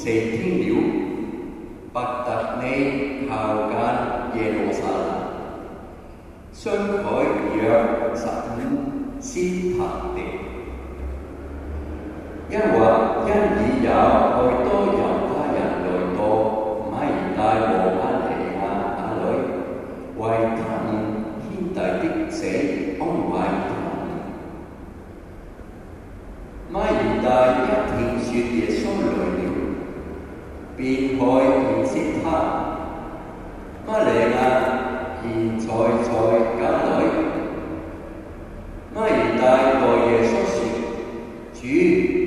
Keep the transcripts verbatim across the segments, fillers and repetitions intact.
四天了，伯特尼靠近耶路撒冷，相距約十五斯塔地。因為因已有許多猶太人來到馬爾大和馬利亞那裏，為他們兄弟的死安慰他們。馬爾大一聽說耶穌來了，便去認識他。瑪利亞現在在家裏。馬爾大對耶穌說：主，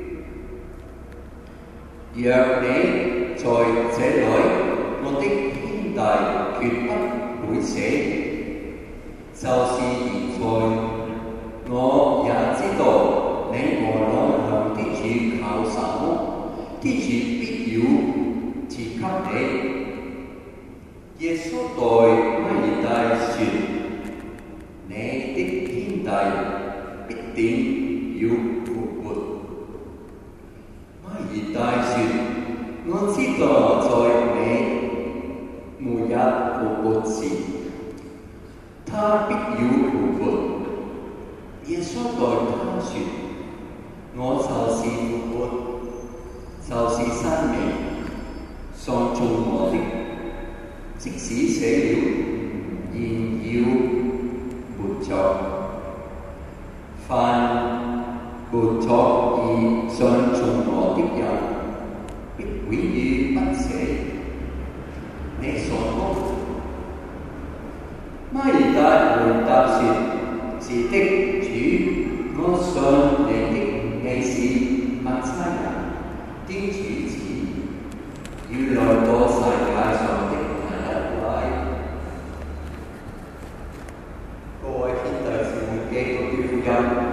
若你在這裏，我的兄弟決不會死。就是現在，我也知道你無論向天主求什麼，天主必要賜給你。耶穌對馬爾大說：你的兄弟必定要復活。馬爾大說：我知道在你末日復活時，他必要復活。耶穌對他說：我就是復活，就是生命。信從我的，即使死了，仍要活着。凡活着而信從我的人，必永遠不死。你信嗎？馬爾大回答說：是的，主，我信你的你是默西亞，天主子，要來到世界上的那一位。各位兄弟姊妹，基督的福音。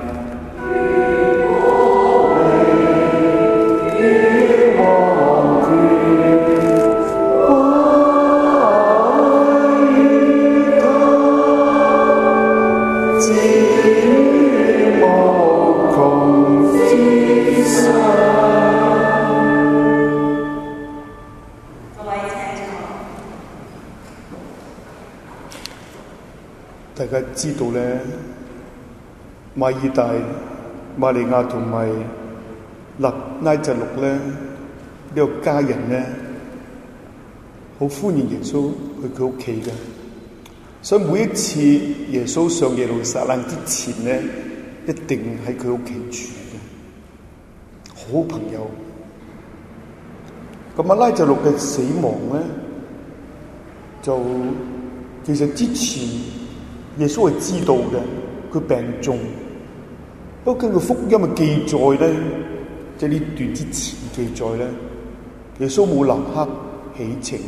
大家知道咧，馬爾大、瑪利亞同埋納拉匝祿咧呢、這個家人咧，好歡迎耶穌去佢屋企嘅。所以每一次耶穌上耶路撒冷之前咧，一定喺佢屋企住嘅，好朋友。咁啊，拉匝祿嘅死亡咧，就其實之前耶穌係知道嘅，佢病重。不過根據福音嘅記載咧，即係呢段之前記載咧，耶穌冇立刻起程，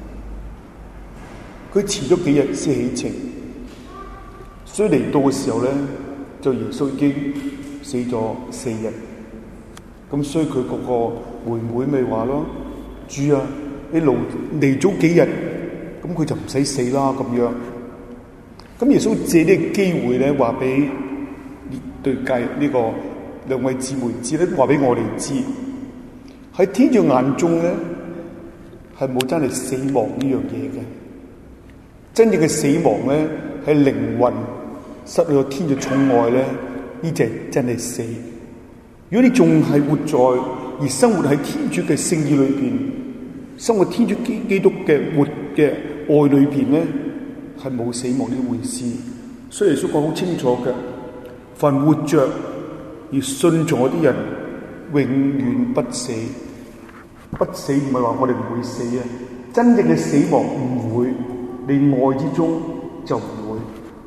佢遲咗幾日先起程。所以嚟到嘅時候咧，就耶穌已經死咗四日。咁所以佢嗰個妹妹咪話咯：主啊，你嚟嚟咗幾日，咁佢就唔使死啦咁樣。咁耶穌借呢個機會咧，話俾對介呢個兩位姊妹知咧，話俾我哋知，喺天主眼中咧，係冇真係死亡呢樣嘢嘅。真正嘅死亡咧，係靈魂失去咗天主寵愛咧，呢就係真係死。如果你仲係活在而生活喺天主嘅聖意裏邊，生活天主基基督嘅活嘅愛裏邊咧，係冇死亡呢回事。所以耶穌講好清楚嘅，凡活着而信從我啲人，永遠不死。不死唔係話我哋唔會死啊，真正嘅死亡唔會，你愛之中就唔會。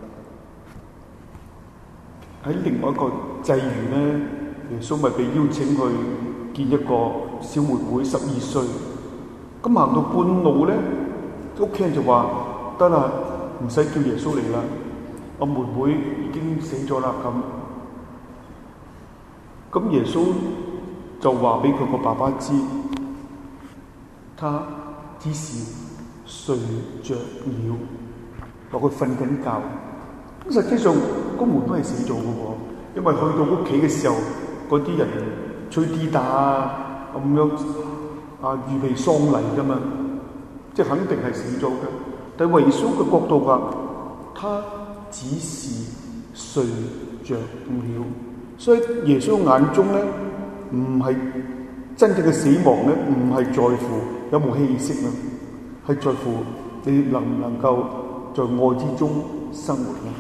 喺另外一個際遇咧，耶穌咪被邀請去見一個小妹妹，十二歲。咁行到半路咧，屋企人就話：得啦，唔使叫耶穌嚟啦，我妹妹已經死咗啦。咁，咁耶穌就話俾佢個爸爸知，他只是睡着了，話佢瞓緊覺。咁實際上個妹妹係死咗嘅喎，因為去到屋企嘅時候，嗰啲人吹啲打啊咁樣， 啊預備喪禮㗎嘛，即係肯定係死咗嘅。但係耶穌嘅角度話，他只是睡着了。所以耶穌眼中咧，唔係真正嘅死亡咧，唔係在乎有冇氣息啦，係在乎你能唔能夠在愛之中生活啦。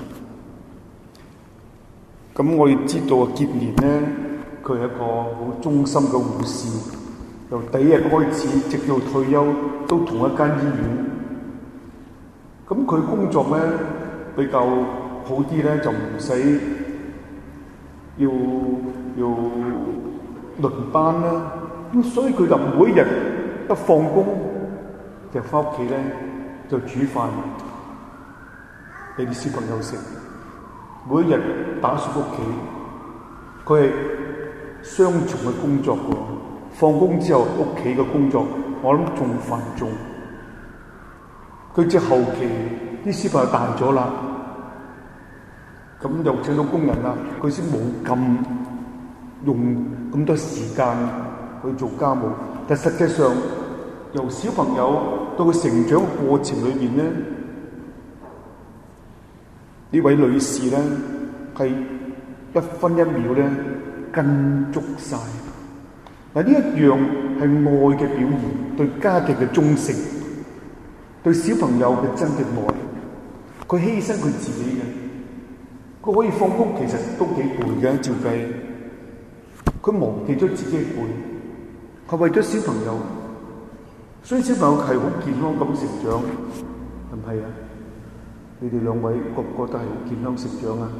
咁我哋知道啊，結連咧，佢係一個好忠心嘅護士，由第一日開始直到退休都同一間醫院。咁佢工作咧比較好啲咧，就唔使要要輪班啦。咁所以佢就每一日一放工就翻屋企咧，就煮飯俾啲小朋友食。每一日打掃屋企，佢係雙重嘅工作喎。放工之後屋企嘅工作，我諗仲繁重。佢即係後期啲小朋友大咗啦，咁又請到工人啦，佢先冇咁用咁多時間去做家務。但實際上，由小朋友到佢成長嘅過程裏邊咧，呢位女士咧係一分一秒咧跟足晒。嗱，呢一樣係愛嘅表現，對家庭嘅忠誠，對小朋友嘅真嘅愛。佢犧牲佢自己嘅，佢可以放工，其實都幾攰嘅，照計。佢忘記咗自己嘅攰，係為咗小朋友，所以小朋友係好健康咁成長，係唔係啊？你哋兩位覺唔覺得係好健康成長啊？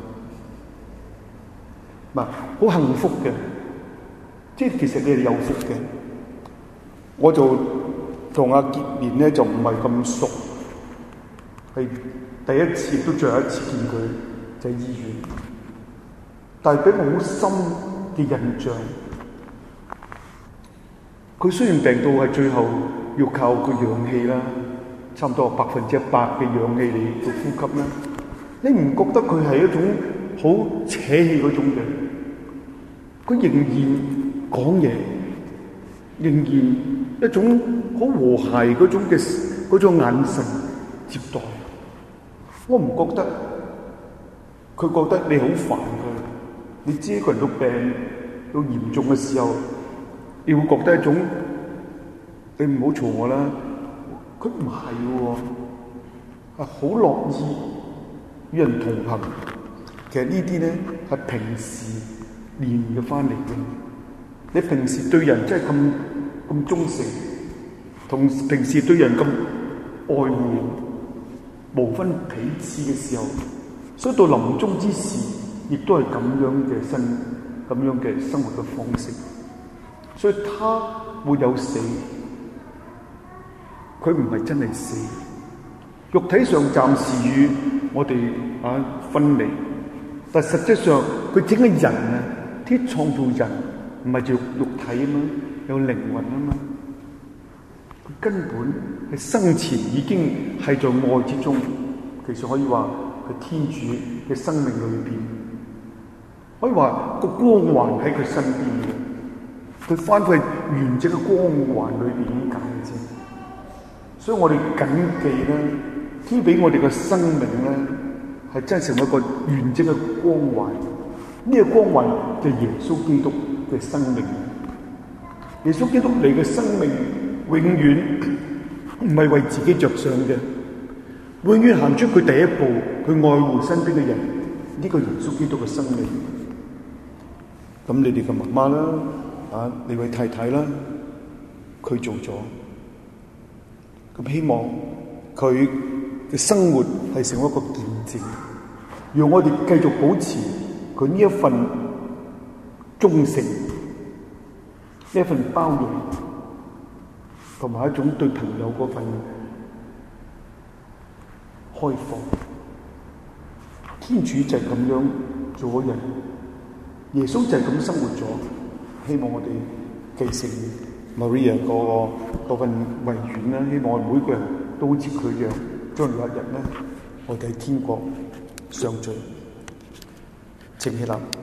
嗱，好幸福嘅，即係其實你哋有福嘅。我就同阿結連咧就唔係咁熟，係第一次都最後一次見佢就喺醫院，但係俾我好深嘅印象。佢雖然病到係最後要靠個氧氣啦，差唔多百分之一百嘅氧氣嚟做呼吸啦，你唔覺得佢係一種好扯氣嗰種嘅？佢仍然講嘢，仍然一種好和諧嗰種嘅嗰種眼神接待。我唔覺得佢覺得你好煩佢。你知一個人到病到嚴重嘅時候，你會覺得一種你唔好嘈我啦。佢唔係喎，係好樂意與人同行。其實呢啲咧係平時練嘅翻嚟嘅。你平時對人真係咁咁忠誠，同平時對人咁愛護，無分彼此嘅時候，所以到臨終之時，亦都係咁樣嘅生咁樣嘅生活嘅方式。所以他沒有死，佢唔係真係死，肉體上暫時與我哋啊分離，但實際上佢整個人啊，天創造人唔係就肉體啊嘛，有靈魂啊嘛，佢根本係生前已經係在愛之中。其實可以話係天主嘅生命裏邊，可以話個光環喺佢身邊嘅，佢翻去完整嘅光環裏邊已經解嘅啫。所以我哋謹記咧，天俾我哋嘅生命咧，係真係成為一個完整嘅光環。呢、這個光環就係耶穌基督嘅生命。耶穌基督你嘅生命永遠唔係為自己着想嘅，永遠行出佢第一步，佢愛護身邊嘅人。呢、這個耶穌基督嘅生命。咁你哋嘅媽媽啦，啊，你位太太啦，佢做咗。咁希望佢嘅生活係成為一個見證，讓我哋繼續保持佢呢一份忠誠，呢一份包容，同埋一種對朋友嗰份開放。天主就係咁樣做咗人，耶穌就係咁生活咗。希望我哋繼承 Maria 嗰個嗰份遺願啦，希望我哋每個人都好似佢一樣，將來有一日咧，我哋喺天國相聚。請起立。